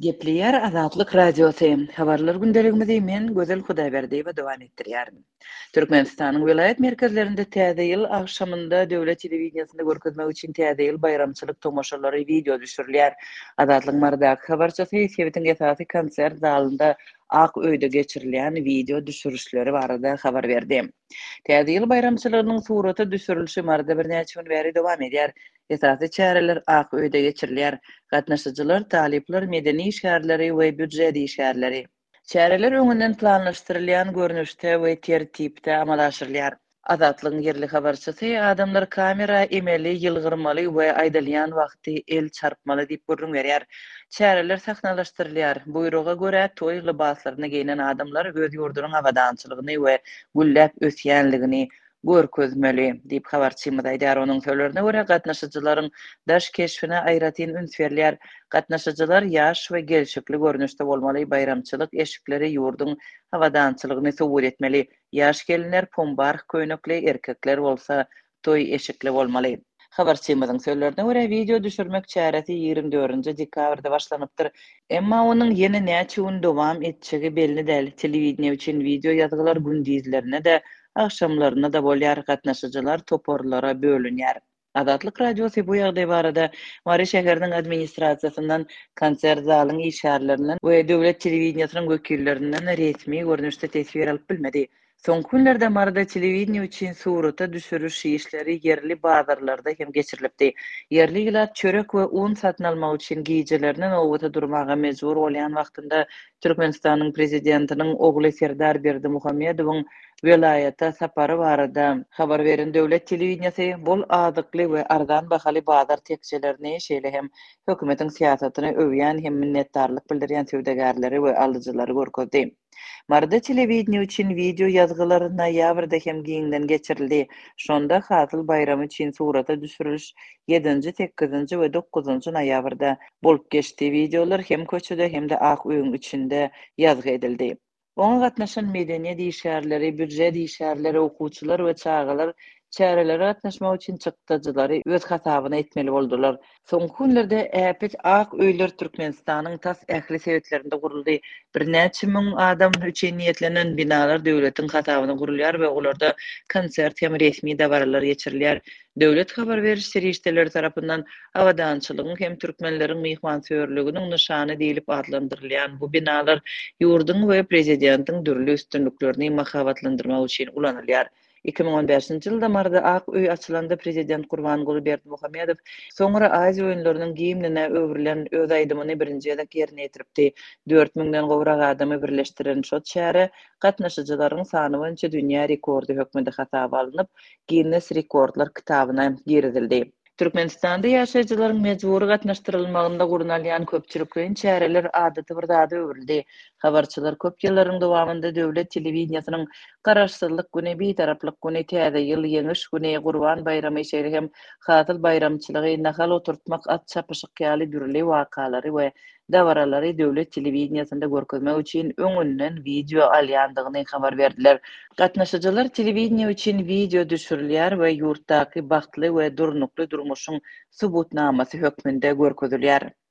Gepleyer Azatlyk Radiosu. Habarlar gündeligimizde men Gözel Hudaýberdiýewa dowam etdirýärin. Türkmenistanyň vilayet merkezlerinde täze ýyl agşamynda döwlet telewizionynda görkezmek üçin täze ýyl bayramçylyk tomoşalary video düşürilýär. Azatlyk mardak habarçysy Sewitin esasy konsert zalynda Ak öýde geçirilýän video düşürüşleri barada habar berdi. Täze ýyl bayramçylygynyň suraty düşürilişi marada birnäçe gün bäri dowam edýär. Esasy çäreler Ak öýde geçirilýär. Gatnaşyjylar, talipler, medeni işgärleri we büdjet işgärleri. Çäreler öňünden planlaşdyrylýan görnüşde we tertipde amal aşyrylýar. Azatlygyň yerli habarçysy adamlar kamera emeli, ýylgyrmaly we aýdylýan wagty el çarpmaly diýip görüň berýär. Çäreler sahnalaşdyrylýar. Buyruga görä toý libaslaryny giyinen adamlar öz ýurdunyň awadançylygyny we gülläp ösýänligini görkezmeli diýip habarçymyz aýdýar. Onuň sözlerine görä gatnaşyjylaryň daş keşfine aýratyn üns berýär. Gatnaşyjylar ýaş we gelşikli görnüşde bolmaly, bayramçylyk eşikleri ýurduň hawadançylygyny subut etmeli. Ýaş gelinler pombark köýnekli, erkekler bolsa toý eşikli bolmaly. Habarçymyzyň sözlerine görä video düşürmek çäresi 24-nji dekabrda başlanypdyr. Emma onuň ýene näçe gün dowam etjegi belli däl. Telewizniýa üçin video ýazgylar gündizlerine de akşamlaryna da bolýar, gatnaşyjylar toporlara bölünýär. Azatlyk Radiosu bu ýagdaý barada Mary şäheriniň administrasiýasyndan, konsert zalynyň işgärlerinden we döwlet telewizniýasynyň wekillerinden resmi görnüşde tesbir alyp bilmedi. Soňky günlerde Marada telewizniýa üçin surata düşürüş işleri yerli bazarlarda hem geçirilipdi. Yerli ýylat çörek we un satyn almak üçin giýijelerinden owata durmaga mejbur bolýan wagtynda Türkmenistanyň prezidentiniň ogly Serdar Berdimuhammedowyň vilayata sapary barada habar beren döwlet telewizniýasy bol azykly we arzan bahaly bazar tekçelerini şeýle hem hökümetiň siýasatyny öwýän hem minnetdarlyk bildirýän söwdegärleri we alyjylary görkezdi. Marada telewizniýa üçin video ýazgylary noýabrda hem giňden geçirildi. Şonda hasyl bayram üçin surata düşürüliş 7-nji, 8-nji we 9-njy noýabrda bolup geçdi. Videolar hem köçede hem de Ak öýüň içinde ýazgy edildi. Oňa gatnaşan medeniýet işgärleri, büdjet işgärleri, okuwçylar we çağalar çäreleri gatnaşmak üçin çykdyjylary öz hasabyna etmeli boldular. Soňky günlerde äpit Ak öýler Türkmenistanyň tas ähli sebetlerinde guruldy. Birnäçe müň adam üçin niýetlenen binalar döwletiň hasabyna gurulýar we olarda konsert hem resmi dabarlar geçirilýär. Döwlet habar beriş serişdeleri tarapyndan awadançylygyň hem türkmenleriň myhmansöwürliginiň nyşany diýilip adlandyrylýan bu binalar ýurduň we prezidentiň dürli üstünliklerini mahabatlandyrmak üçin ulanylýar. 2015-nji ýylda Marada Ak öý açylanda prezident Gurbanguly Berdimuhammedow soňra Aziýa oýunlarynyň gimnine öwrilen öz aýdymyny birinji ýylda ýerine ýetiripdi. 4000-den gowrak adamy birleşdiren şo çäre gatnaşyjylaryň sany boýunça dünýä rekordy hökmünde hasaba alynıp, Guinness Rekordlar kitabyna girizildi. Türkmenistanda ýaşaýjylaryň mejburi gatnaşdyrylmagynda gurunalýan köpçülikliň çäreler adaty bir zada öwrildi. Habarçylar köp ýyllaryň dowamında döwlet telewizniýasynyň garaşsyzlyk güni, bitaraplyk güni, täze ýyl, ýeňiş güni, Gurban bayramy şeýle hem hasyl bayramçylygy nahal oturtmak, at çapyşyk ýaly dürli wakalary we dawaralary döwlet telewizniýasynda görkezmek üçin öňünden video alýandygyny habar berdiler. Gatnaşyjylar telewizniýa üçin video düşürilýär we ýurtdaky bagtly we durnukly durmuşyň subutnamasy hökmünde görkezilýär.